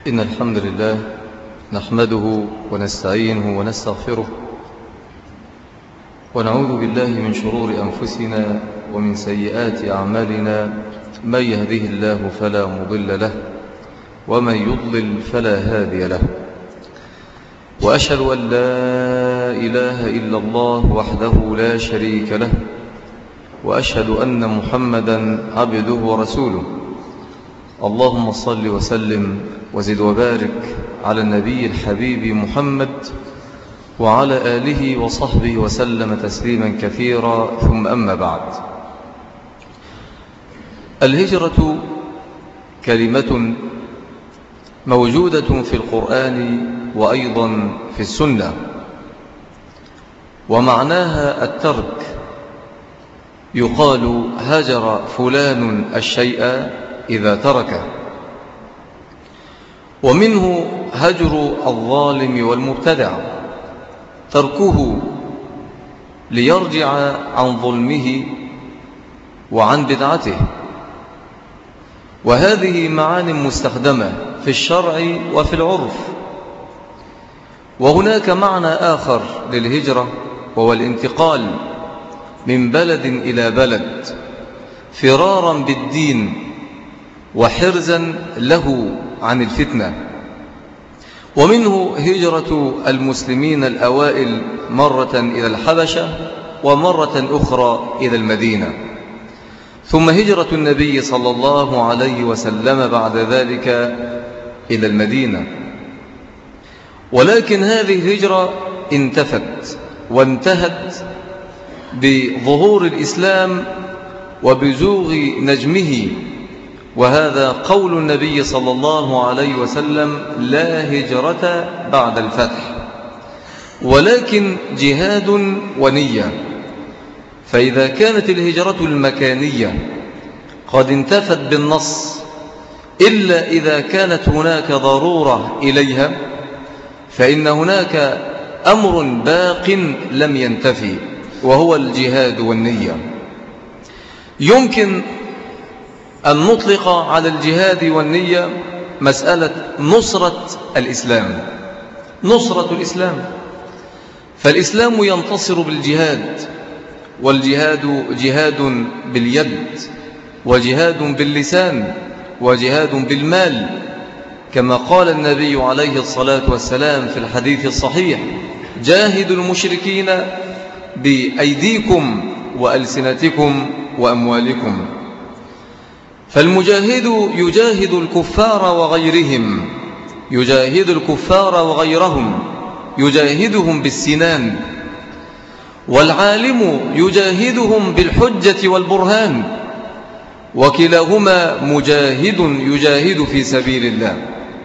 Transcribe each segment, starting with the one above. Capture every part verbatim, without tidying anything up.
إن الحمد لله نحمده ونستعينه ونستغفره ونعوذ بالله من شرور أنفسنا ومن سيئات أعمالنا. من يهده الله فلا مضل له ومن يضلل فلا هادي له، وأشهد أن لا إله إلا الله وحده لا شريك له، وأشهد أن محمدا عبده ورسوله. اللهم صل وسلم وزد وبارك على النبي الحبيب محمد وعلى آله وصحبه وسلم تسليما كثيرا، ثم أما بعد. الهجرة كلمة موجودة في القرآن وأيضا في السنة، ومعناها الترك. يقال هجر فلان الشيء إذا تركه. ومنه هجر الظالم والمبتدع، تركه ليرجع عن ظلمه وعن بدعته. وهذه معان مستخدمة في الشرع وفي العرف. وهناك معنى آخر للهجرة، وهو الانتقال من بلد إلى بلد فرارا بالدين وحرزا له عن الفتنة. ومنه هجرة المسلمين الأوائل مرة إلى الحبشة ومرة أخرى إلى المدينة، ثم هجرة النبي صلى الله عليه وسلم بعد ذلك إلى المدينة. ولكن هذه الهجرة انتفت وانتهت بظهور الإسلام وبزوغ نجمه، وهذا قول النبي صلى الله عليه وسلم: لا هجرة بعد الفتح، ولكن جهاد ونية. فإذا كانت الهجرة المكانية قد انتفت بالنص إلا إذا كانت هناك ضرورة إليها، فإن هناك أمر باق لم ينتفي، وهو الجهاد والنية. يمكن أن نطلق على الجهاد والنية مسألة نصرة الإسلام. نصرة الإسلام، فالإسلام ينتصر بالجهاد، والجهاد جهاد باليد، وجهاد باللسان، وجهاد بالمال، كما قال النبي عليه الصلاة والسلام في الحديث الصحيح: جاهدوا المشركين بأيديكم وألسنتكم وأموالكم. فالمجاهد يجاهد الكفار وغيرهم، يجاهد الكفار وغيرهم، يجاهدهم بالسنان. والعالم يجاهدهم بالحجة والبرهان، وكلاهما مجاهد يجاهد في سبيل الله.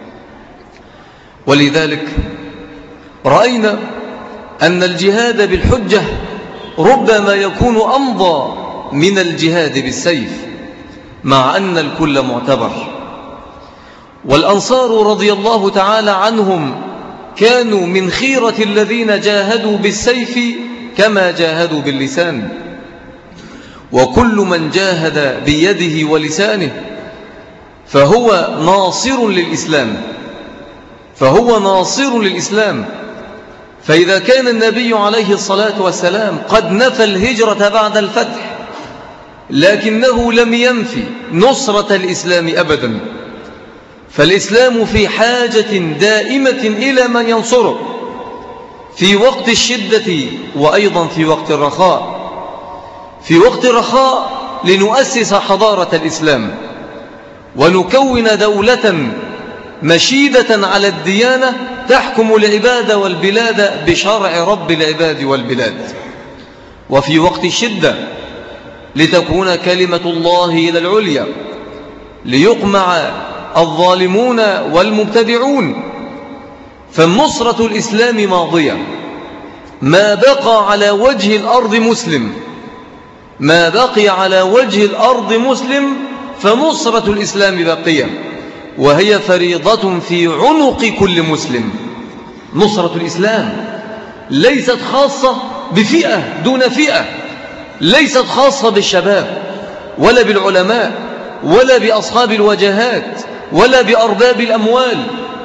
ولذلك رأينا أن الجهاد بالحجة ربما يكون أمضى من الجهاد بالسيف، مع أن الكل معتبر. والأنصار رضي الله تعالى عنهم كانوا من خيرة الذين جاهدوا بالسيف كما جاهدوا باللسان. وكل من جاهد بيده ولسانه فهو ناصر للإسلام، فهو ناصر للإسلام. فإذا كان النبي عليه الصلاة والسلام قد نفى الهجرة بعد الفتح، لكنه لم ينفي نصرة الإسلام أبدا، فالإسلام في حاجة دائمة إلى من ينصره في وقت الشدة وأيضا في وقت الرخاء. في وقت الرخاء لنؤسس حضارة الإسلام ونكون دولة مشيدة على الديانة تحكم العباد والبلاد بشرع رب العباد والبلاد. وفي وقت الشدة لتكون كلمة الله إلى العليا، ليقمع الظالمون والمبتدعون. فالنصرة الإسلام ماضية، ما بقى على وجه الأرض مسلم، ما بقي على وجه الأرض مسلم فنصرة الإسلام باقية، وهي فريضة في عنق كل مسلم. نصرة الإسلام ليست خاصة بفئة دون فئة، ليست خاصة بالشباب ولا بالعلماء ولا بأصحاب الوجهات ولا بأرباب الأموال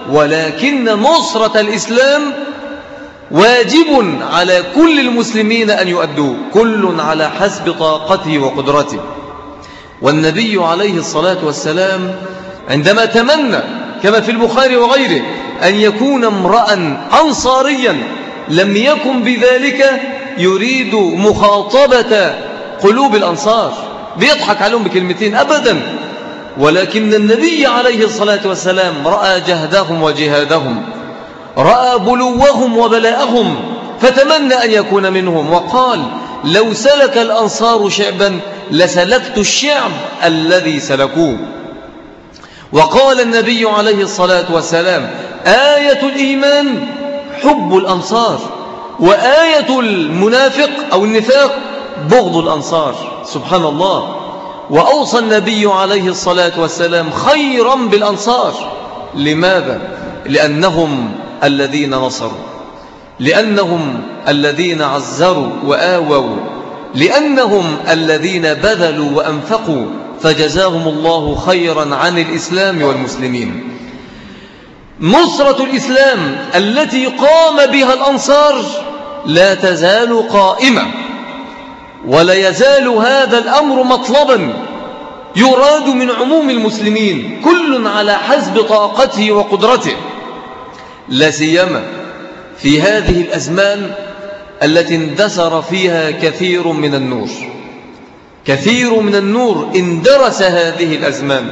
ولكن نصرة الإسلام واجب على كل المسلمين أن يؤدوه، كل على حسب طاقته وقدرته. والنبي عليه الصلاة والسلام عندما تمنى كما في البخاري وغيره أن يكون امرأ أنصاريا لم يكن بذلك يريد مخاطبة قلوب الأنصار بيضحك عليهم بكلمتين أبدا، ولكن النبي عليه الصلاة والسلام رأى جهدهم وجهادهم، رأى بلوهم وبلاءهم، فتمنى أن يكون منهم، وقال لو سلك الأنصار شعبا لسلكت الشعب الذي سلكوه. وقال النبي عليه الصلاة والسلام آية الإيمان حب الأنصار، وآية المنافق أو النفاق بغض الأنصار. سبحان الله. وأوصى النبي عليه الصلاة والسلام خيرا بالأنصار. لماذا؟ لأنهم الذين نصروا، لأنهم الذين عزروا وآووا، لأنهم الذين بذلوا وأنفقوا، فجزاهم الله خيرا عن الإسلام والمسلمين. نصرة الإسلام التي قام بها الأنصار لا تزال قائمة، ولا يزال هذا الأمر مطلبا يراد من عموم المسلمين، كل على حسب طاقته وقدرته، لا سيما في هذه الأزمان التي اندثر فيها كثير من النور. كثير من النور اندرس هذه الأزمان،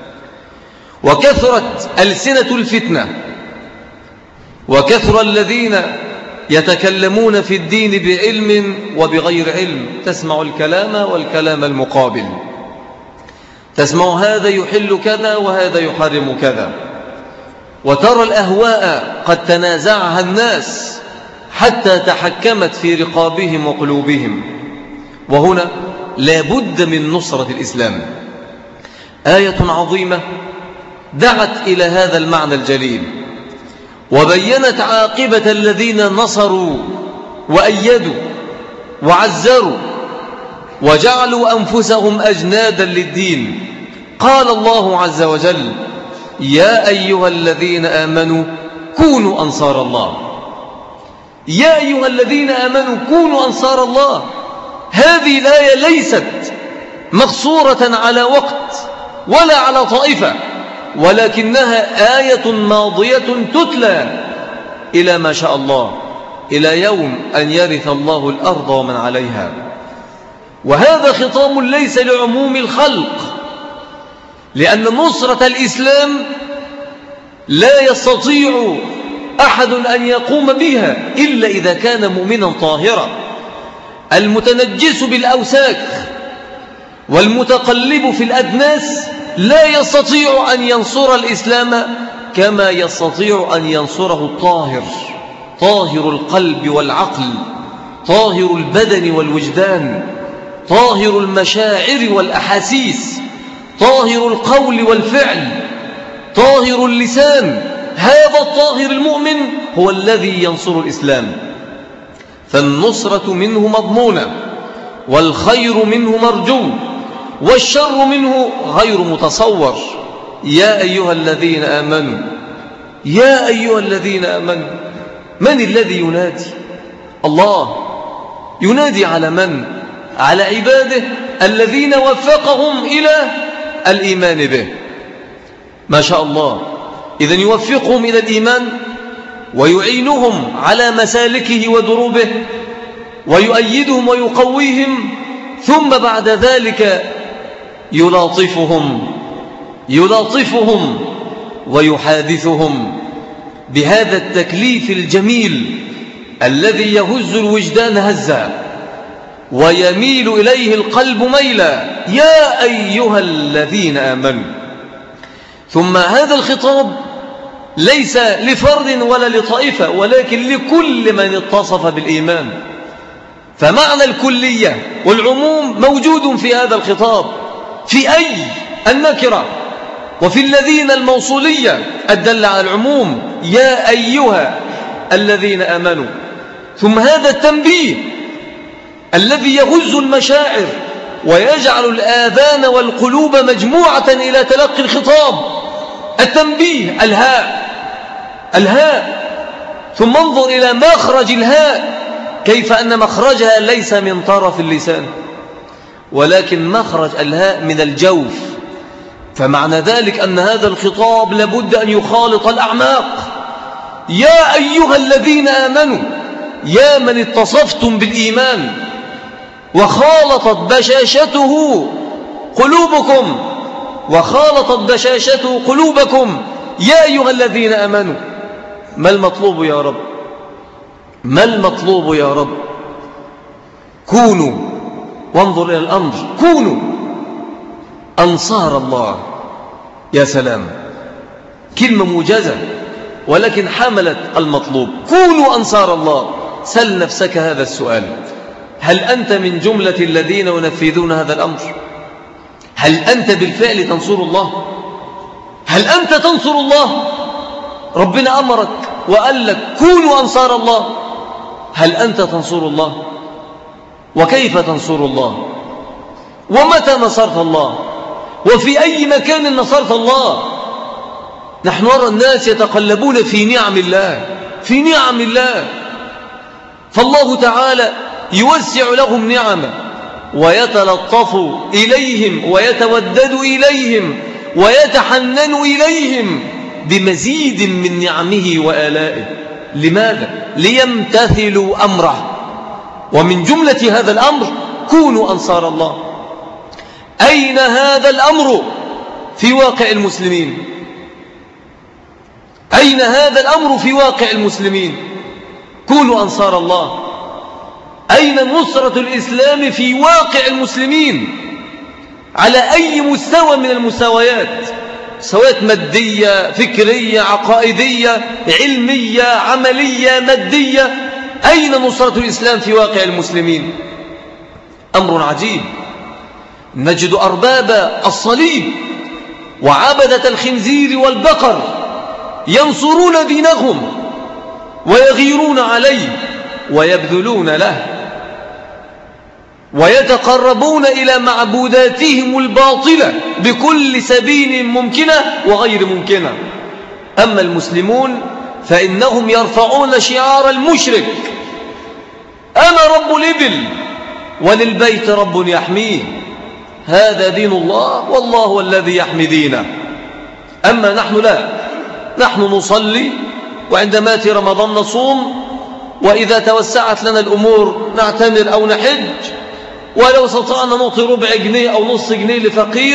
وكثرت ألسنة الفتنة، وكثر الذين يتكلمون في الدين بعلم وبغير علم. تسمع الكلام والكلام المقابل، تسمع هذا يحل كذا وهذا يحرم كذا، وترى الأهواء قد تنازعها الناس حتى تحكمت في رقابهم وقلوبهم. وهنا لا بد من نصرة الإسلام. آية عظيمة دعت إلى هذا المعنى الجليل، وبينت عاقبة الذين نصروا وأيدوا وعزروا وجعلوا أنفسهم أجنادا للدين. قال الله عز وجل يا أيها الذين آمنوا كونوا أنصار الله. يا أيها الذين آمنوا كونوا أنصار الله. هذه الآية ليست مقصورة على وقت ولا على طائفة، ولكنها آية ماضية تتلى إلى ما شاء الله، إلى يوم أن يرث الله الأرض ومن عليها. وهذا خطاب ليس لعموم الخلق، لأن نصرة الإسلام لا يستطيع أحد أن يقوم بها إلا إذا كان مؤمنا طاهرا. المتنجس بالأوساخ والمتقلب في الأدناس لا يستطيع أن ينصر الإسلام كما يستطيع أن ينصره الطاهر، طاهر القلب والعقل، طاهر البدن والوجدان، طاهر المشاعر والأحاسيس، طاهر القول والفعل، طاهر اللسان. هذا الطاهر المؤمن هو الذي ينصر الإسلام. فالنصرة منه مضمونة، والخير منه مرجو، والشر منه غير متصور. يا أيها الذين آمنوا، يا أيها الذين آمنوا. من الذي ينادي؟ الله. ينادي على من؟ على عباده الذين وفقهم إلى الإيمان به. ما شاء الله. إذن يوفقهم إلى الإيمان ويعينهم على مسالكه ودروبه ويؤيدهم ويقويهم، ثم بعد ذلك يلاطفهم يلاطفهم ويحادثهم بهذا التكليف الجميل الذي يهز الوجدان هزا ويميل إليه القلب ميلا. يا أيها الذين آمنوا. ثم هذا الخطاب ليس لفرد ولا لطائفة، ولكن لكل من اتصف بالإيمان. فمعنى الكلية والعموم موجود في هذا الخطاب، في أي النكرة، وفي الذين الموصولية الدل على العموم. يا أيها الذين آمنوا. ثم هذا التنبيه الذي يغز المشاعر ويجعل الآذان والقلوب مجموعة إلى تلقي الخطاب. التنبيه الهاء الهاء، ثم انظر إلى مخرج الهاء، كيف أن مخرجها ليس من طرف اللسان ولكن مخرج الهاء من الجوف. فمعنى ذلك أن هذا الخطاب لابد أن يخالط الأعماق. يا أيها الذين آمنوا، يا من اتصفتم بالإيمان وخالطت بشاشته قلوبكم وخالطت بشاشته قلوبكم، يا أيها الذين آمنوا. ما المطلوب يا رب؟ ما المطلوب يا رب؟ كونوا، وانظر إلى الأمر، كونوا أنصار الله. يا سلام، كلمة موجزة ولكن حملت المطلوب. كونوا أنصار الله. سل نفسك هذا السؤال: هل أنت من جملة الذين ينفذون هذا الأمر؟ هل أنت بالفعل تنصر الله؟ هل أنت تنصر الله؟ ربنا أمرك وقال لك كونوا أنصار الله. هل أنت تنصر الله؟ وكيف تنصر الله؟ ومتى نصرت الله؟ وفي أي مكان نصرت الله؟ نحن نرى الناس يتقلبون في نعم الله، في نعم الله، فالله تعالى يوسع لهم نعمه ويتلطف إليهم ويتودد إليهم ويتحنن إليهم بمزيد من نعمه وآلائه. لماذا؟ ليمتثلوا أمره. ومن جملة هذا الأمر كونوا أنصار الله. أين هذا الأمر في واقع المسلمين؟ أين هذا الأمر في واقع المسلمين؟ كونوا أنصار الله. أين نصرة الإسلام في واقع المسلمين على أي مستوى من المستويات؟ مستويات مادية، فكرية، عقائدية، علمية، عملية، مادية. أين نصرة الإسلام في واقع المسلمين؟ أمر عجيب. نجد أرباب الصليب وعبدة الخنزير والبقر ينصرون دينهم ويغيرون عليه ويبذلون له ويتقربون إلى معبوداتهم الباطلة بكل سبيل ممكنة وغير ممكنة. أما المسلمون فإنهم يرفعون شعار المشرك: أنا رب الإبل وللبيت رب يحميه. هذا دين الله والله هو الذي يحمي دينه. أما نحن لا، نحن نصلي، وعندما يأتي رمضان نصوم، وإذا توسعت لنا الأمور نعتمر أو نحج، ولو استطعنا نعطي ربع جنيه أو نص جنيه لفقير،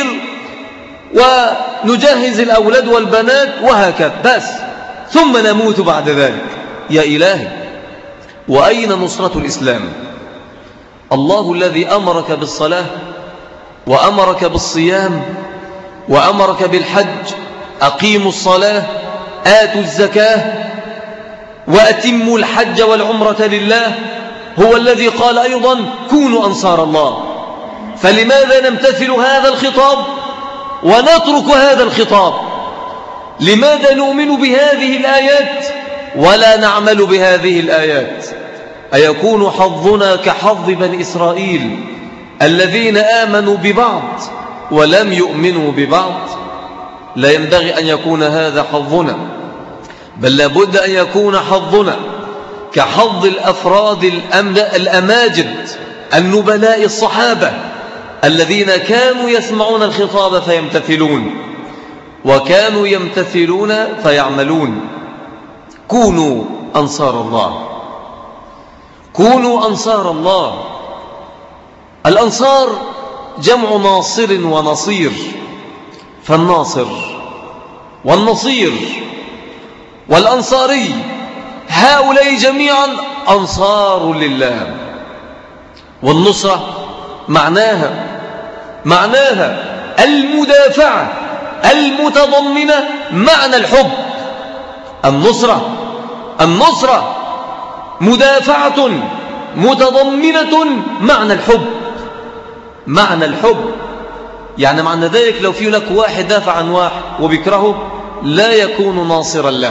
ونجهز الأولاد والبنات وهكذا بس، ثم نموت بعد ذلك. يا إلهي، وأين نصرة الإسلام؟ الله الذي أمرك بالصلاة وأمرك بالصيام وأمرك بالحج: أقيموا الصلاة، آتوا الزكاة، وأتموا الحج والعمرة لله. هو الذي قال أيضا: كونوا أنصار الله. فلماذا نمتثل هذا الخطاب ونترك هذا الخطاب؟ لماذا نؤمن بهذه الآيات ولا نعمل بهذه الآيات؟ أيكون حظنا كحظ بني إسرائيل الذين آمنوا ببعض ولم يؤمنوا ببعض؟ لا ينبغي أن يكون هذا حظنا، بل لابد أن يكون حظنا كحظ الأفراد الأماجد النبلاء الصحابة الذين كانوا يسمعون الخطاب فيمتثلون، وكانوا يمتثلون فيعملون. كونوا أنصار الله، كونوا أنصار الله. الأنصار جمع ناصر ونصير، فالناصر والنصير والأنصاري هؤلاء جميعا أنصار لله. والنصرة معناها معناها المدافعة المتضمنة معنى الحب. النصرة النصرة مدافعة متضمنة معنى الحب. معنى الحب يعني معنى ذلك لو في لك واحد دافع عن واحد وبيكرهه لا يكون ناصرا له.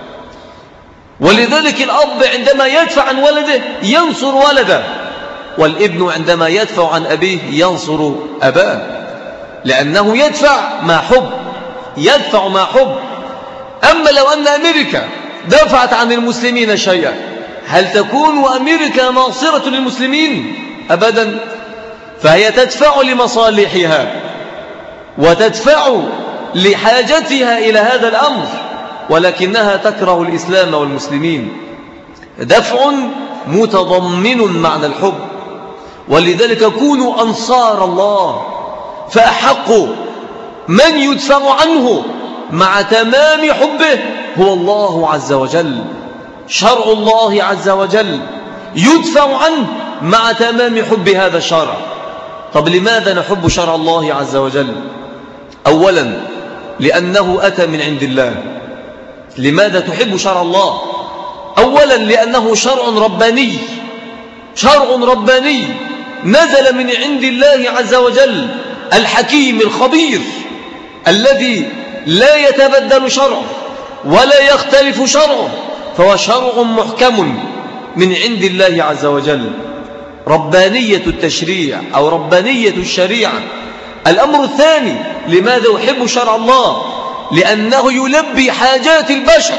ولذلك الأب عندما يدفع عن ولده ينصر ولده، والابن عندما يدفع عن أبيه ينصر أباه، لأنه يدفع مع حب، يدفع مع حب. أما لو أن أمريكا دفعت عن المسلمين شيئا، هل تكون أمريكا ناصرة للمسلمين؟ أبدا، فهي تدفع لمصالحها وتدفع لحاجتها إلى هذا الأمر، ولكنها تكره الإسلام والمسلمين. دفع متضمن معنى الحب، ولذلك كونوا أنصار الله، فأحق من يدفع عنه مع تمام حبه هو الله عز وجل. شرع الله عز وجل يدفع عنه مع تمام حب هذا الشرع. طب لماذا نحب شرع الله عز وجل؟ أولا لأنه أتى من عند الله. لماذا تحب شرع الله؟ أولا لأنه شرع رباني، شرع رباني نزل من عند الله عز وجل الحكيم الخبير الذي لا يتبدل شرعه ولا يختلف شرعه، فهو شرع محكم من عند الله عز وجل. ربانية التشريع أو ربانية الشريعة. الأمر الثاني لماذا أحب شرع الله؟ لأنه يلبي حاجات البشر،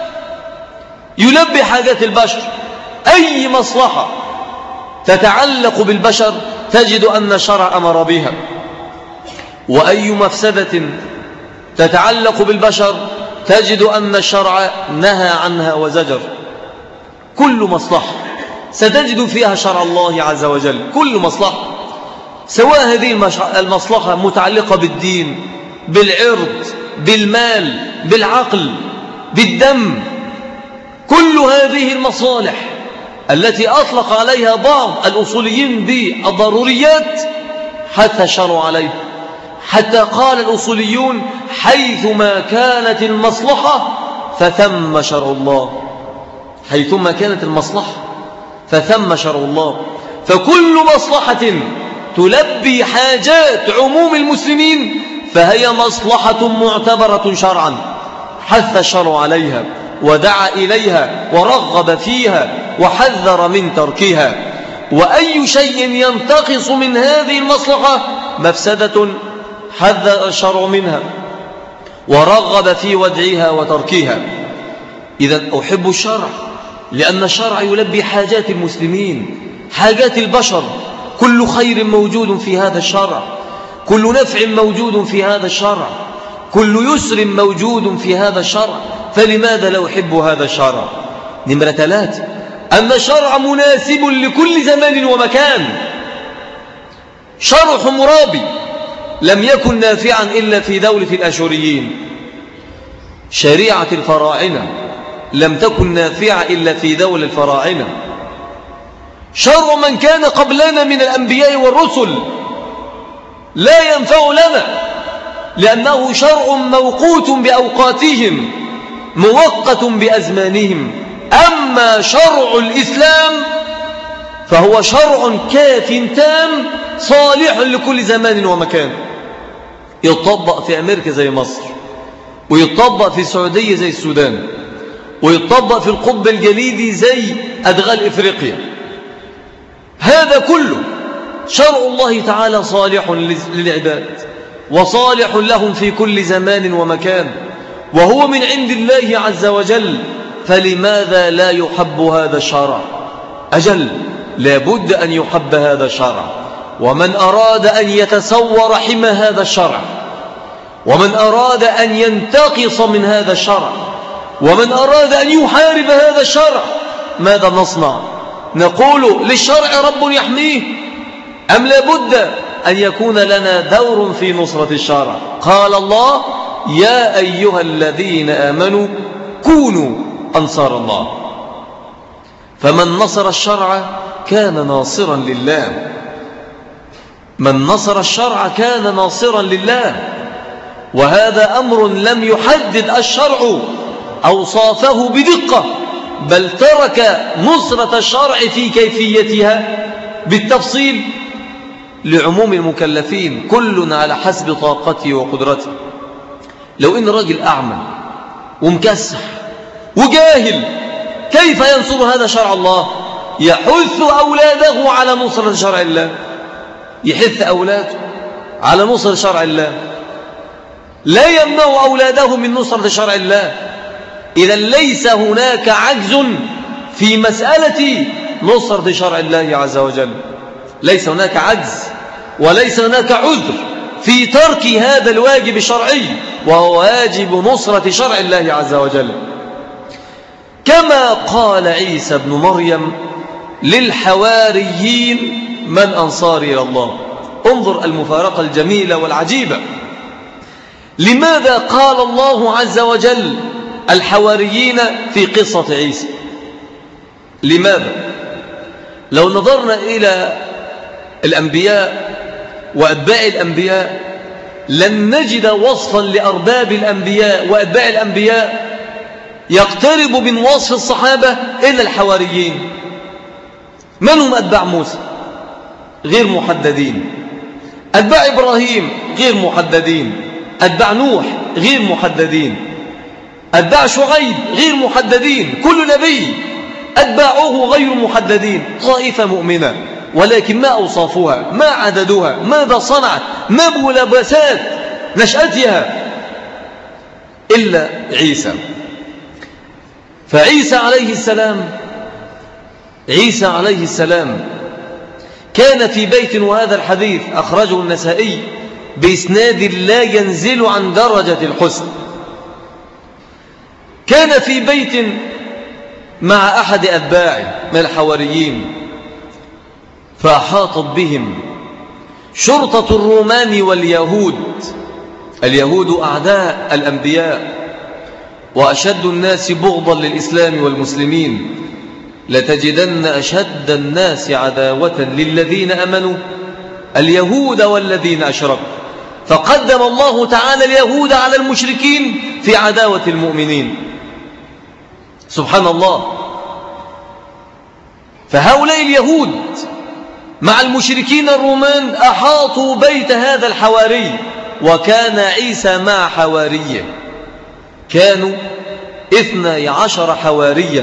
يلبي حاجات البشر. أي مصلحة تتعلق بالبشر تجد أن الشرع أمر بها، وأي مفسدة تتعلق بالبشر تجد أن الشرع نهى عنها وزجر. كل مصلحة ستجد فيها شرع الله عز وجل، كل مصلحة، سواء هذه المصلحة متعلقة بالدين، بالعرض، بالمال، بالعقل، بالدم. كل هذه المصالح التي أطلق عليها بعض الأصوليين بالضروريات حتى الشرع عليه، حتى قال الأصوليون حيثما كانت المصلحة فثم شرع الله. حيثما كانت المصلحة فثم شرع الله. فكل مصلحة تلبي حاجات عموم المسلمين فهي مصلحة معتبرة شرعا، حث الشرع عليها ودعا إليها ورغب فيها وحذر من تركها. وأي شيء ينتقص من هذه المصلحة مفسدة حذر الشرع منها ورغب في ودعها وتركها. إذن أحب الشرع لأن الشرع يلبي حاجات المسلمين، حاجات البشر. كل خير موجود في هذا الشرع، كل نفع موجود في هذا الشرع، كل يسر موجود في هذا الشرع. فلماذا لا أحب هذا الشرع؟ نمرة ثلاثة أن الشرع مناسب لكل زمان ومكان. شرع حمورابي لم يكن نافعا إلا في دولة الأشوريين. شريعة الفراعنة لم تكن نافعة إلا في دولة الفراعنة. شرع من كان قبلنا من الأنبياء والرسل لا ينفع لنا لأنه شرع موقوت بأوقاتهم موقت بأزمانهم. أما شرع الإسلام فهو شرع كاف تام صالح لكل زمان ومكان. يطبق في أمريكا زي مصر، ويطبق في السعودية زي السودان، ويطبق في القطب الجليدي زي أدغال إفريقيا. هذا كله شرع الله تعالى صالح للعباد وصالح لهم في كل زمان ومكان، وهو من عند الله عز وجل. فلماذا لا يحب هذا الشرع؟ أجل لابد أن يحب هذا الشرع. ومن أراد أن يتسور حمى هذا الشرع، ومن أراد أن ينتقص من هذا الشرع، ومن أراد أن يحارب هذا الشرع، ماذا نصنع؟ نقول للشرع رب يحميه، أم لابد أن يكون لنا دور في نصرة الشرع؟ قال الله يا أيها الذين آمنوا كونوا أنصار الله. فمن نصر الشرع كان ناصرا لله، من نصر الشرع كان ناصرا لله. وهذا أمر لم يحدد الشرع أوصافه بدقة، بل ترك نصرة الشرع في كيفيتها بالتفصيل لعموم المكلفين، كل على حسب طاقته وقدرته. لو إن راجل أعمى ومكسح وجاهل كيف ينصر هذا شرع الله؟ يحث أولاده على نصرة شرع الله، يحث أولاده على نصرة شرع الله، لا يمنع أولاده من نصرة شرع الله. إذا ليس هناك عجز في مسألة نصرة شرع الله عز وجل، ليس هناك عجز وليس هناك عذر في ترك هذا الواجب الشرعي، وهو واجب نصرة شرع الله عز وجل. كما قال عيسى ابن مريم للحواريين: من أنصاري إلى الله؟ انظر المفارقة الجميلة والعجيبة. لماذا قال الله عز وجل الحواريين في قصة عيسى؟ لماذا؟ لو نظرنا إلى الأنبياء وأتباع الأنبياء لن نجد وصفا لأرباب الأنبياء وأتباع الأنبياء يقترب من وصف الصحابة إلا الحواريين. من هم أتباع موسى؟ غير محددين. أتباع إبراهيم غير محددين. أتباع نوح غير محددين. أتباع شعيب غير محددين. كل نبي أتباعه غير محددين. طائفة مؤمنة، ولكن ما أوصافها، ما عددها، ماذا صنعت، ما ملابسات نشأتها؟ إلا عيسى. فعيسى عليه السلام عيسى عليه السلام كان في بيت، وهذا الحديث أخرجه النسائي بإسناد لا ينزل عن درجة الحسن. كان في بيت مع أحد أتباعه من الحواريين، فأحاطت بهم شرطة الرومان واليهود. اليهود أعداء الأنبياء وأشد الناس بغضا للإسلام والمسلمين. لتجدن أشد الناس عداوة للذين أمنوا اليهود والذين أشركوا، فقدم الله تعالى اليهود على المشركين في عداوة المؤمنين. سبحان الله. فهؤلاء اليهود مع المشركين الرومان أحاطوا بيت هذا الحواري، وكان عيسى مع حواريه. كانوا اثني عشر حواريا.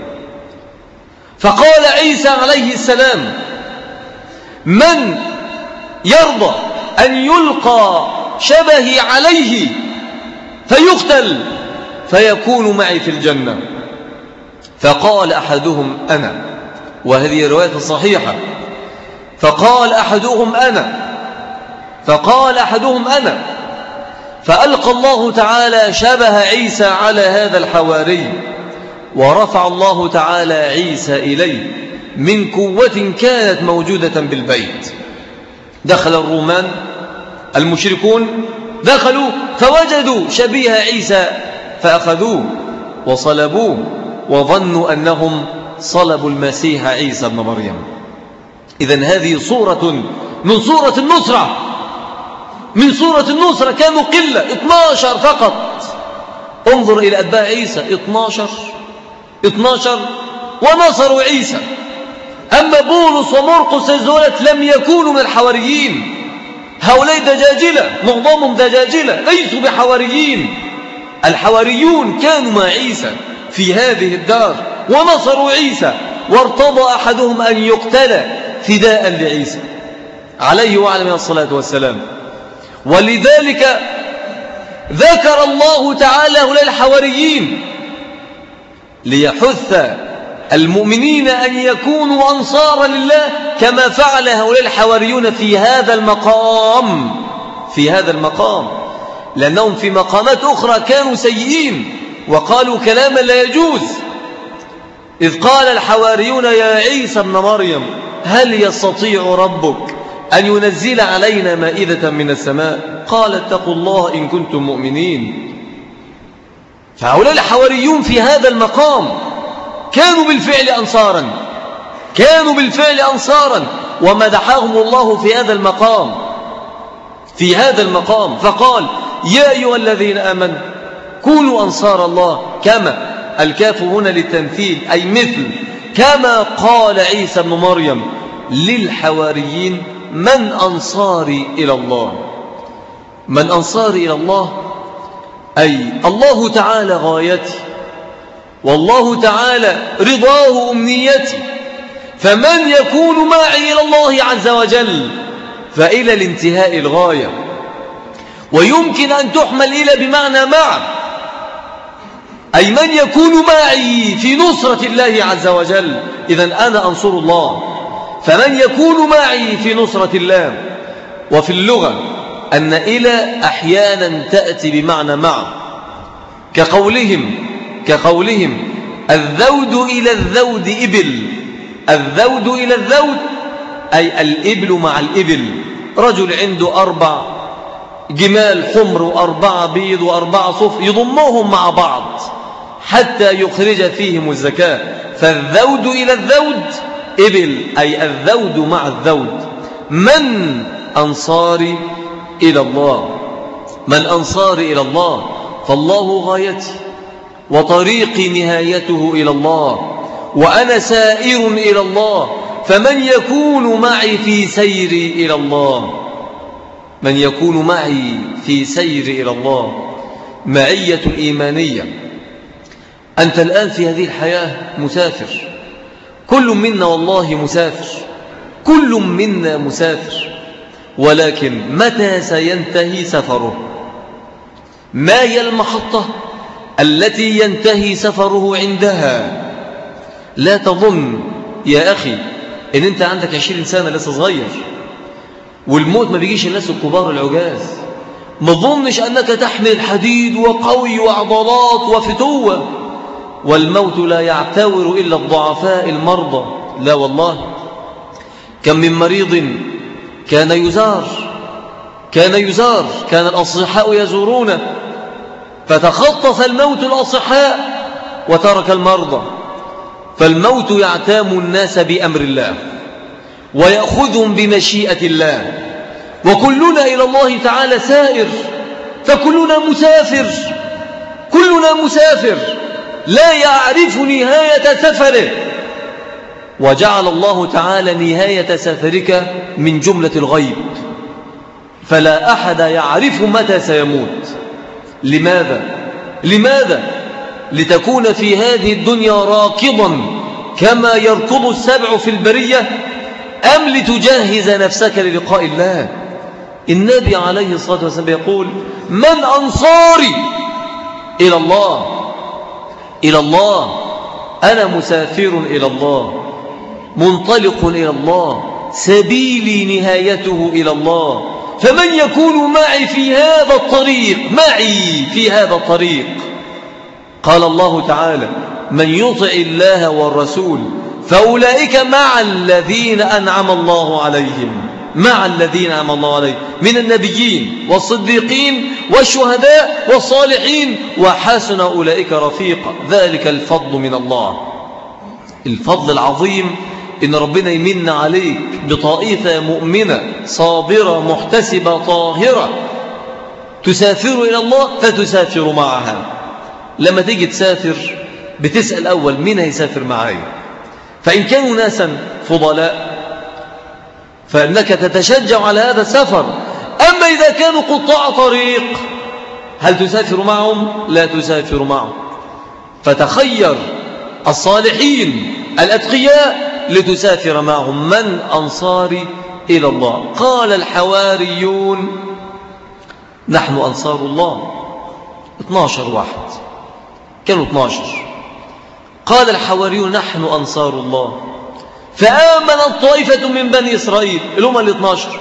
فقال عيسى عليه السلام: من يرضى أن يلقى شبهي عليه فيقتل فيكون معي في الجنة؟ فقال أحدهم: أنا. وهذه رواية صحيحة. فقال أحدهم: أنا. فقال أحدهم: أنا. فألقى الله تعالى شبه عيسى على هذا الحواري، ورفع الله تعالى عيسى إليه من قوة كانت موجودة بالبيت. دخل الرومان المشركون، دخلوا فوجدوا شبيه عيسى فأخذوه وصلبوه، وظنوا أنهم صلبوا المسيح عيسى ابن مريم. إذن هذه صورة من صورة النصرة، من صورة النصرة. كانوا قلة، اثنا عشر فقط. انظر إلى أتباع عيسى، اثنا عشر اثنا عشر ونصروا عيسى. أما بولس ومرقس الزولت لم يكونوا من الحواريين. هؤلاء دجاجلة، معظمهم دجاجلة، ليسوا بحواريين. الحواريون كانوا مع عيسى في هذه الدار ونصروا عيسى، وارتضى أحدهم أن يقتل فداء لعيسى عليه وعلى الصلاة والسلام. ولذلك ذكر الله تعالى هؤلاء الحواريين ليحث المؤمنين أن يكونوا أنصارا لله، كما فعل هؤلاء الحواريون في هذا المقام في هذا المقام لأنهم في مقامات أخرى كانوا سيئين وقالوا كلاما لا يجوز. إذ قال الحواريون: يا عيسى ابن مريم هل يستطيع ربك أن ينزل علينا مائدة من السماء؟ قال: اتقوا الله إن كنتم مؤمنين. فهؤلاء الحواريون في هذا المقام كانوا بالفعل أنصارا، كانوا بالفعل أنصارا، ومدحهم الله في هذا المقام في هذا المقام فقال: يا أيها الذين آمنوا كونوا أنصار الله، كما الكاف هنا للتمثيل، أي مثل كما قال عيسى ابن مريم للحواريين: من أنصاري إلى الله؟ من أنصاري إلى الله أي الله تعالى غايتي، والله تعالى رضاه أمنيتي. فمن يكون معي إلى الله عز وجل فإلى الانتهاء الغاية. ويمكن أن تحمل إلى بمعنى مع، أي من يكون معي في نصرة الله عز وجل. إذن أنا أنصر الله، فمن يكون معي في نصرة الله. وفي اللغة أن إلى أحيانا تأتي بمعنى مع، كقولهم كقولهم الذود إلى الذود إبل. الذود إلى الذود أي الإبل مع الإبل. رجل عنده أربع جمال حمر وأربعة بيض وأربعة صف، يضمهم مع بعض حتى يخرج فيهم الزكاة. فالذود إلى الذود إبل، أي الذود مع الذود. من أنصاري إلى الله؟ من أنصاري إلى الله؟ فالله غايتي وطريقي نهايته إلى الله، وأنا سائر إلى الله. فمن يكون معي في سيري إلى الله؟ من يكون معي في سيري إلى الله؟ معية إيمانية. أنت الآن في هذه الحياة مسافر، كل منا والله مسافر، كل منا مسافر، ولكن متى سينتهي سفره؟ ما هي المحطة التي ينتهي سفره عندها؟ لا تظن يا أخي إن أنت عندك عشرين سنة لسه صغير، والموت ما بيجيش الناس الكبار العجاز. ما تظنش أنك تحمل الحديد وقوي وعضلات وفتوة، والموت لا يعتور إلا الضعفاء المرضى. لا والله، كم من مريض كان يزار كان يزار كان الأصحاء يزورونه، فتخطف الموت الأصحاء وترك المرضى. فالموت يعتام الناس بأمر الله ويأخذهم بمشيئة الله، وكلنا إلى الله تعالى سائر، فكلنا مسافر، كلنا مسافر لا يعرف نهاية سفره. وجعل الله تعالى نهاية سفرك من جملة الغيب، فلا أحد يعرف متى سيموت. لماذا؟ لماذا؟ لتكون في هذه الدنيا راكضا كما يركض السبع في البرية، أم لتجهز نفسك للقاء الله؟ النبي عليه الصلاة والسلام يقول: من أنصاري إلى الله؟ إلى الله. أنا مسافر إلى الله، منطلق إلى الله، سبيلي نهايته إلى الله. فمن يكون معي في هذا الطريق؟ معي في هذا الطريق. قال الله تعالى: من يطع الله والرسول فأولئك مع الذين أنعم الله عليهم، مع الذين أنعم الله عليهم من النبيين والصديقين والشهداء والصالحين، وحسن أولئك رفيقا. ذلك الفضل من الله، الفضل العظيم إن ربنا يمن عليك بطائفة مؤمنة صابرة محتسبة طاهرة تسافر إلى الله فتسافر معها. لما تيجي تسافر بتسأل أول: مين هيسافر معي؟ فإن كانوا ناسا فضلاء فإنك تتشجع على هذا السفر. أما إذا كانوا قطاع طريق هل تسافر معهم؟ لا تسافر معهم. فتخير الصالحين الأتقياء لتسافر معهم. من أنصاري إلى الله؟ قال الحواريون: نحن أنصار الله. اثنا عشر واحد، كانوا اثنا عشر. قال الحواريون: نحن أنصار الله. فآمنت طائفة من بني إسرائيل، اللي هم الاثنا عشر.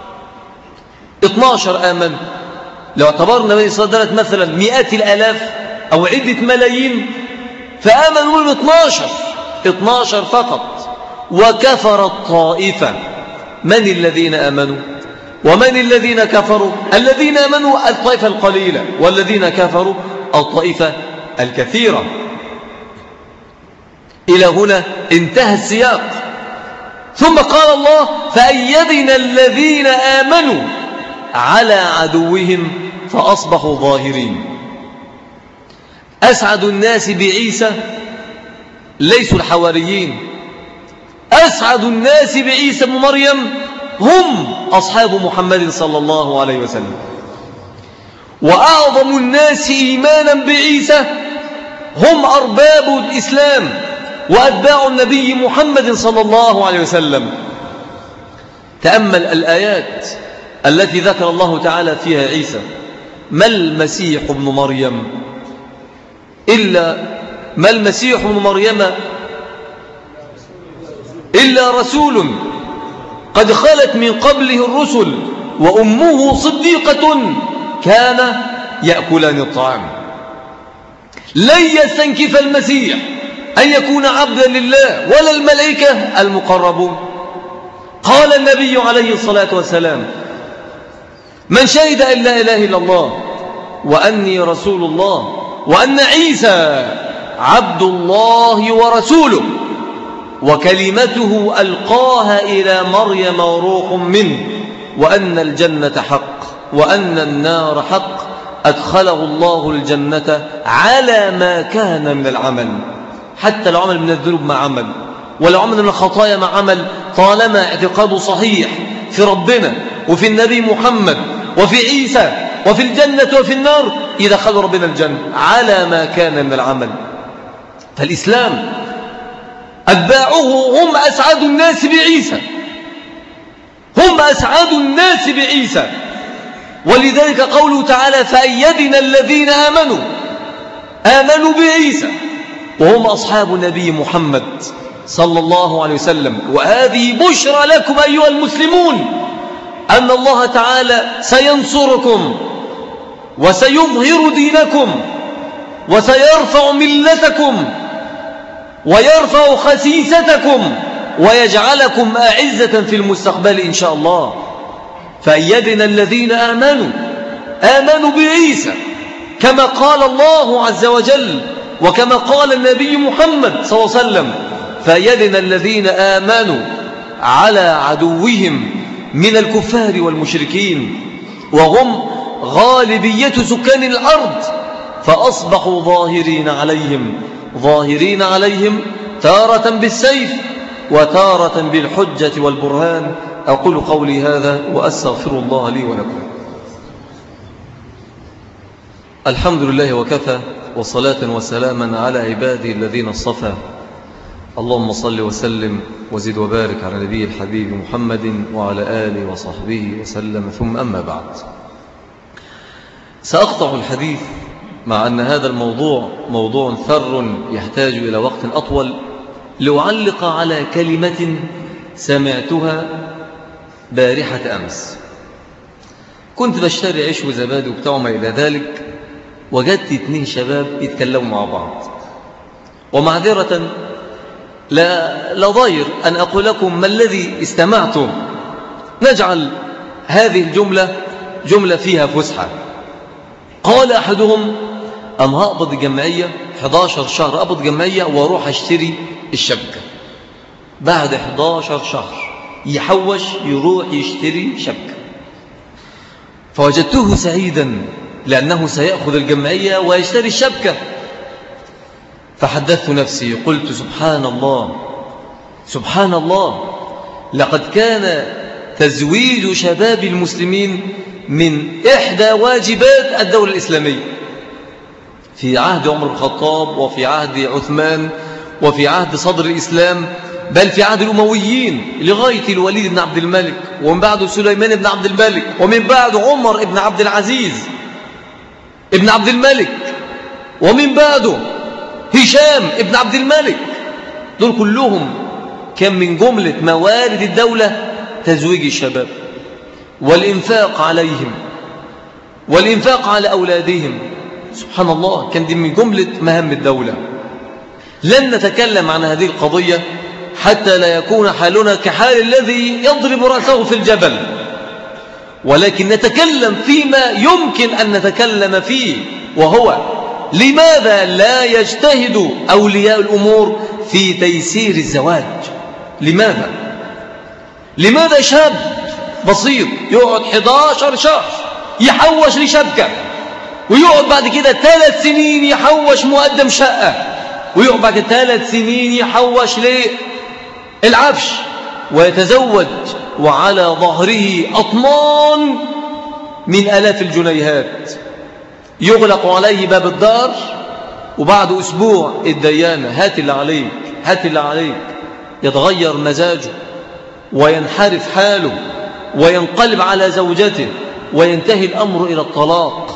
اثنا عشر آمنوا. لو اعتبرنا بني إسرائيل دلت مثلا مئات الآلاف أو عدة ملايين، فآمنوا من اثنا عشر، اثنا عشر فقط. وكفر الطائفة. من الذين آمنوا ومن الذين كفروا؟ الذين آمنوا الطائفة القليلة، والذين كفروا الطائفة الكثيرة. إلى هنا انتهى السياق. ثم قال الله: فأيدنا الذين آمنوا على عدوهم فأصبحوا ظاهرين. أسعد الناس بعيسى ليسوا الحواريين، أسعد الناس بعيسى بن مريم هم أصحاب محمد صلى الله عليه وسلم. وأعظم الناس إيمانا بعيسى هم أرباب الإسلام وأتباع النبي محمد صلى الله عليه وسلم. تأمل الآيات التي ذكر الله تعالى فيها عيسى: ما المسيح ابن مريم إلا ما المسيح ابن مريم إلا رسول قد خلت من قبله الرسل وأمه صديقة كان يأكلان الطعام. لن يستنكف المسيح أن يكون عبدا لله ولا الملائكة المقربون. قال النبي عليه الصلاة والسلام: من شهد أن لا إله إلا الله وأني رسول الله وأن عيسى عبد الله ورسوله وكلمته ألقاها إلى مريم وروح منه وأن الجنة حق وأن النار حق أدخله الله الجنة على ما كان من العمل. حتى لو عمل من الذنوب ما عمل ولو عمل من الخطايا ما عمل، طالما اعتقاده صحيح في ربنا وفي النبي محمد وفي عيسى وفي الجنة وفي النار، يدخل ربنا الجنة على ما كان من العمل. فالإسلام أتباعه هم أسعد الناس بعيسى، هم أسعد الناس بعيسى. ولذلك قوله تعالى: فأيدنا الذين آمنوا آمنوا بعيسى وهم أصحاب النبي محمد صلى الله عليه وسلم. وهذه بشرى لكم أيها المسلمون أن الله تعالى سينصركم وسيظهر دينكم وسيرفع ملتكم ويرفع خسيستكم ويجعلكم أعزة في المستقبل إن شاء الله. فأيدنا الذين آمنوا آمنوا بعيسى كما قال الله عز وجل وكما قال النبي محمد صلى الله عليه وسلم: فأيدنا الذين آمنوا على عدوهم من الكفار والمشركين وهم غالبية سكان الأرض فأصبحوا ظاهرين عليهم ظاهرين عليهم تارة بالسيف وتارة بالحجة والبرهان. أقول قولي هذا وأستغفر الله لي ولكم. الحمد لله وكفى وصلاة وسلاما على عباده الذين اصطفى. اللهم صل وسلم وزد وبارك على نبي الحبيب محمد وعلى آله وصحبه وسلم، ثم أما بعد. سأقطع الحديث مع أن هذا الموضوع موضوع ثر يحتاج إلى وقت أطول لأعلق على كلمة سمعتها بارحة أمس. كنت بشتري عيش وزبادي وبتاع وما إلى ذلك، وجدت اثنين شباب يتكلموا مع بعض. ومعذرة لا, لا ضير أن أقول لكم ما الذي استمعتم. نجعل هذه الجملة جملة فيها فسحة. قال أحدهم: أنا هقبض الجمعية إحدى عشر شهر، أقبض جمعية وأروح أشتري الشبكة. بعد إحدى عشر شهر يحوش يروح يشتري شبكة. فوجدته سعيدا لأنه سيأخذ الجمعية ويشتري الشبكة. فحدثت نفسي قلت: سبحان الله سبحان الله، لقد كان تزويج شباب المسلمين من إحدى واجبات الدولة الإسلامية في عهد عمر بن الخطاب وفي عهد عثمان وفي عهد صدر الإسلام، بل في عهد الأمويين لغاية الوليد بن عبد الملك، ومن بعده سليمان بن عبد الملك، ومن بعده عمر بن عبد العزيز ابن عبد الملك، ومن بعده هشام ابن عبد الملك. دول كلهم كان من جملة موارد الدولة تزويج الشباب والإنفاق عليهم والإنفاق على أولادهم. سبحان الله، كان دي من جملة مهام الدولة. لن نتكلم عن هذه القضية حتى لا يكون حالنا كحال الذي يضرب رأسه في الجبل، ولكن نتكلم فيما يمكن أن نتكلم فيه، وهو لماذا لا يجتهد أولياء الأمور في تيسير الزواج؟ لماذا؟ لماذا شاب بسيط يقعد إحدى عشر شهر يحوش لشبكة، ويقعد بعد كده ثلاث سنين يحوش مقدم شقة، ويقعد بعد ثلاث سنين يحوش للعفش، ويتزوج وعلى ظهره أطنان من آلاف الجنيهات، يغلق عليه باب الدار، وبعد أسبوع الديانة هات اللي عليك هات اللي عليك، يتغير مزاجه وينحرف حاله وينقلب على زوجته وينتهي الأمر إلى الطلاق.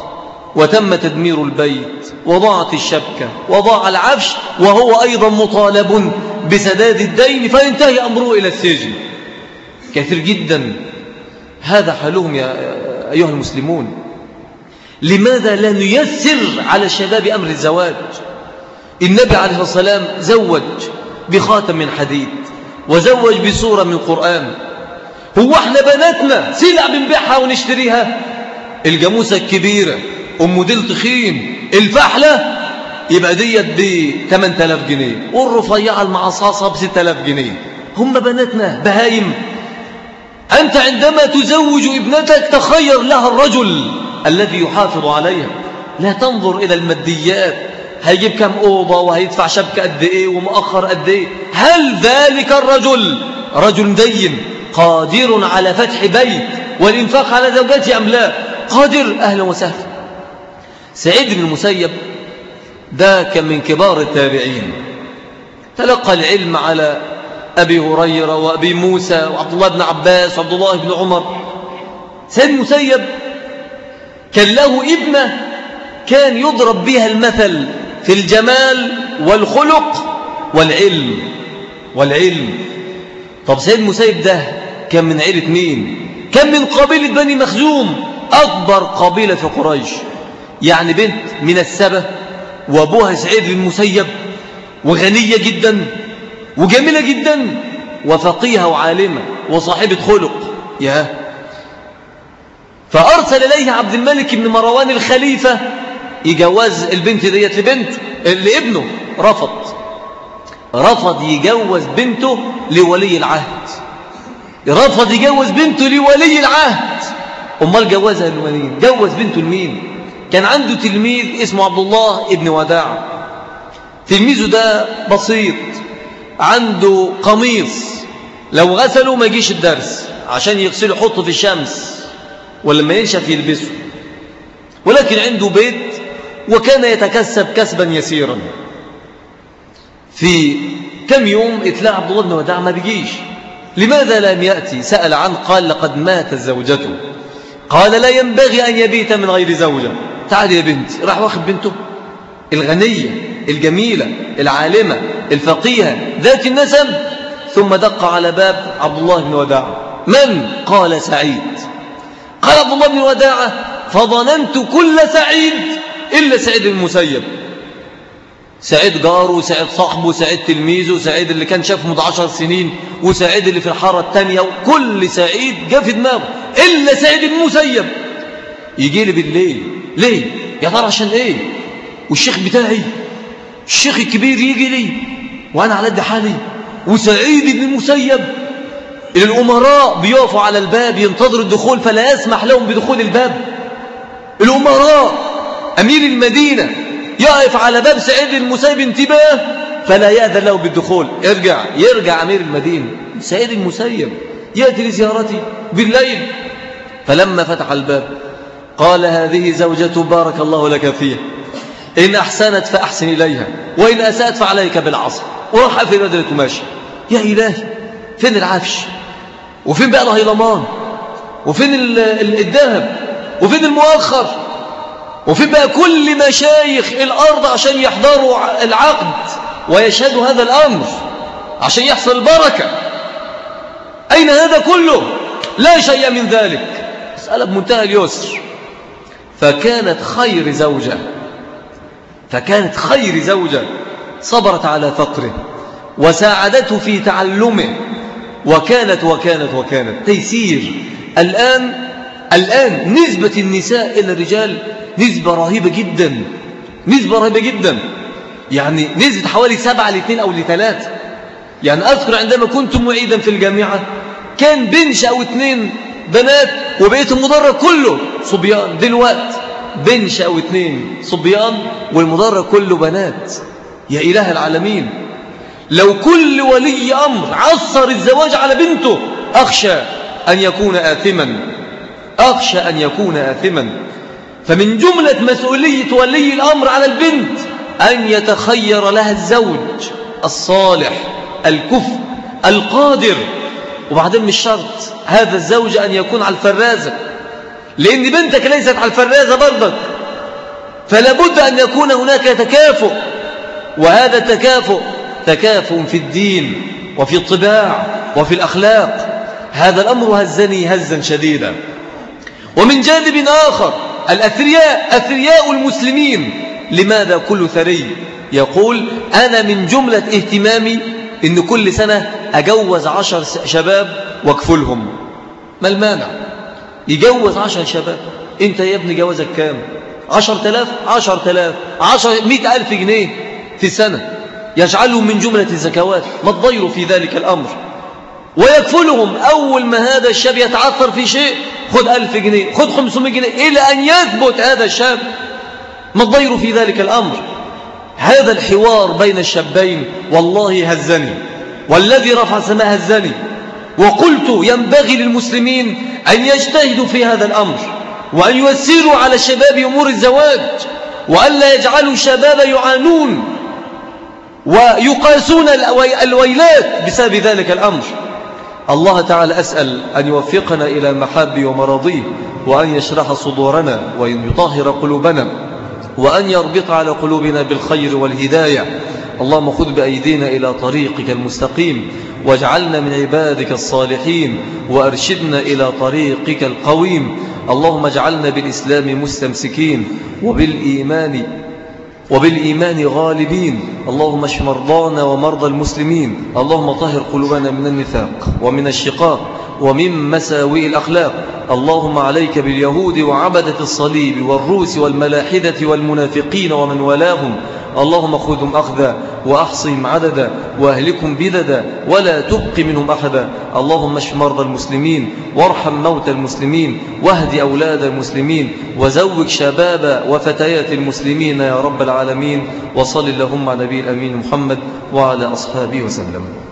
وتم تدمير البيت وضاعت الشبكة وضاع العفش، وهو أيضا مطالب بسداد الدين، فينتهي أمره إلى السجن. كثير جدا هذا حالهم يا أيها المسلمون. لماذا لا نيسر على الشباب أمر الزواج؟ النبي عليه الصلاة والسلام زوج بخاتم من حديد وزوج بسورة من القرآن. هو احنا بناتنا سلع بنبيعها ونشتريها؟ الجاموسة الكبيرة أم ديل تخين الفحلة يبقى ديت ب ثمانية آلاف جنيه، والرفيعة المعصاصة ب ستة آلاف جنيه. هم بناتنا بهايم؟ أنت عندما تزوج ابنتك تخير لها الرجل الذي يحافظ عليها، لا تنظر إلى الماديات، هيجيب كم أوضة وهيدفع شبكة قد إيه ومؤخر قد إيه. هل ذلك الرجل رجل دين قادر على فتح بيت والإنفاق على زوجته أم لا؟ قادر. أهلا وسهلا. سعيد بن المسيب ده كان من كبار التابعين، تلقى العلم على أبي هريرة وأبي موسى وعبد الله بن عباس وعبد الله بن عمر. سعيد المسيب كان له ابنة كان يضرب بها المثل في الجمال والخلق والعلم والعلم. طب سعيد المسيب ده كان من عيلة مين؟ كان من قبيلة بني مخزوم، أكبر قبيلة في قريش. يعني بنت من السبة وأبوها سعيد بن المسيب، وغنية جدا وجميلة جدا وفقيهة وعالمة وصاحبة خلق. يا فأرسل إليه عبد الملك بن مروان الخليفة يجوز البنت ديت لبنت لابنه. رفض رفض يجوز بنته لولي العهد، رفض يجوز بنته لولي العهد. أمال جوزها لمين؟ جوز بنته لمين؟ كان عنده تلميذ اسمه عبد الله ابن وداع. تلميذه ده بسيط، عنده قميص لو غسله ما يجيش الدرس، عشان يغسله يحطه في الشمس ولما ينشف يلبسه، ولكن عنده بيت وكان يتكسب كسبا يسيرا. في كم يوم اتلاقى عبد الله بن وداع ما بيجيش. لماذا لم يأتي؟ سأل عنه، قال لقد ماتت زوجته. قال لا ينبغي أن يبيت من غير زوجة. تعال يا بنتي. راح واخد بنته الغنية الجميلة العالمة الفقيهة ذات النسب، ثم دق على باب عبد الله بن وداع. من؟ قال سعيد. قال عبد الله بن وداعة فظننت كل سعيد إلا سعيد المسيب. سعيد جاره وسعيد صاحبه وسعيد تلميذه وسعيد اللي كان شافه منذ عشر سنين وسعيد اللي في الحارة التانية، وكل سعيد جاء في دماغه إلا سعيد المسيب. يجي لي بالليل. ليه؟ يا ترى عشان إيه؟ والشيخ بتاعي الشيخ الكبير يجي لي وأنا على قد حالي، وسعيد بن المسيب الأمراء بيقفوا على الباب ينتظروا الدخول فلا يسمح لهم بدخول الباب. الأمراء أمير المدينة يقف على باب سعيد المسيب انتباه فلا يأذن له بالدخول. ارجع يرجع أمير المدينة سعيد المسيب يأتي لزيارتي بالليل. فلما فتح الباب قال هذه زوجته بارك الله لك فيها، إن أحسنت فأحسن إليها وإن أسأت فعليك بالعصر. وراح في بدلة ماشي. يا إلهي فين العفش وفين بقى الهيلمان وفين الذهب وفين المؤخر وفين بقى كل مشايخ الأرض عشان يحضروا العقد ويشهدوا هذا الأمر عشان يحصل البركة؟ أين هذا كله؟ لا شيء من ذلك. مسألة بمنتهى اليسر. فكانت خير زوجة فكانت خير زوجة صبرت على فقره وساعدته في تعلمه، وكانت وكانت وكانت تيسير. الآن الآن نسبة النساء إلى الرجال نسبة رهيبة جدا، نسبة رهيبة جدا. يعني نسبة حوالي سبعة لاثنين أو لثلاثة. يعني أذكر عندما كنت معيدا في الجامعة كان بنش أو اثنين بنات وبقيت المدرج كله صبيان. دلوقتي بنش أو اثنين صبيان والمدرج كله بنات. يا إله العالمين، لو كل ولي أمر عصر الزواج على بنته أخشى أن يكون آثما أخشى أن يكون آثما. فمن جملة مسؤولية ولي الأمر على البنت أن يتخير لها الزوج الصالح الكفء القادر. وبعدين مش شرط هذا الزوج أن يكون على الفرازة، لأن بنتك ليست على الفرازة برضك. فلا بد أن يكون هناك تكافؤ، وهذا التكافؤ تكافؤ في الدين وفي الطباع وفي الأخلاق. هذا الأمر هزني هزا شديدا. ومن جانب آخر الأثرياء، أثرياء المسلمين، لماذا كل ثري يقول أنا من جملة اهتمامي إن كل سنة أجوز عشر شباب واكفلهم؟ ما المانع يجوز عشر شباب؟ انت يا ابني جوازك كام؟ عشر تلاف عشر تلاف عشر مئة ألف جنيه في السنة يجعلهم من جملة الزكوات، ما تضيروا في ذلك الأمر؟ ويكفلهم أول ما هذا الشاب يتعثر في شيء خذ ألف جنيه، خذ خمسمائة جنيه، إلى أن يثبت هذا الشاب، ما تضيروا في ذلك الأمر؟ هذا الحوار بين الشابين والله هزني، والذي رفع السماء هزني. وقلت ينبغي للمسلمين أن يجتهدوا في هذا الأمر، وأن ييسروا على الشباب أمور الزواج، وأن لا يجعلوا الشباب يعانون ويقاسون الويلات بسبب ذلك الأمر. الله تعالى أسأل أن يوفقنا إلى محابه ومراضيه، وأن يشرح صدورنا، وأن يطهر قلوبنا، وأن يربط على قلوبنا بالخير والهداية. اللهم خذ بأيدينا إلى طريقك المستقيم، واجعلنا من عبادك الصالحين، وأرشدنا إلى طريقك القويم. اللهم اجعلنا بالإسلام مستمسكين، وبالإيمان وبالإيمان غالبين. اللهم اشف مرضانا ومرضى المسلمين. اللهم طهر قلوبنا من النفاق ومن الشقاق ومن مساوئ الأخلاق. اللهم عليك باليهود وعبدة الصليب والروس والملاحدة والمنافقين ومن ولاهم. اللهم خذهم أخذا وأحصهم عددا وأهلكم بددا ولا تبق منهم أحدا. اللهم اشف مرضى المسلمين، وارحم موتى المسلمين، واهد أولاد المسلمين، وزوج شباب وفتيات المسلمين يا رب العالمين. وصل اللهم على نبي الأمين محمد وعلى أصحابه وسلم.